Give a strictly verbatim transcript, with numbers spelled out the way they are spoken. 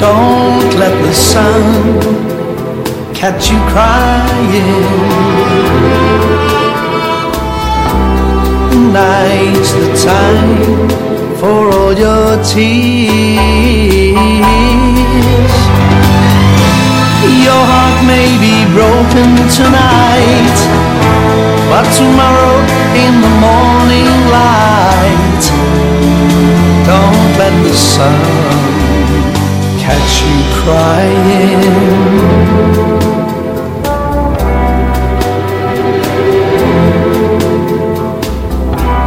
Don't let the sun catch you crying. Night's the time for all your tears. Your heart may be broken tonight, but tomorrow in the morning light, don't let the sun catch you crying.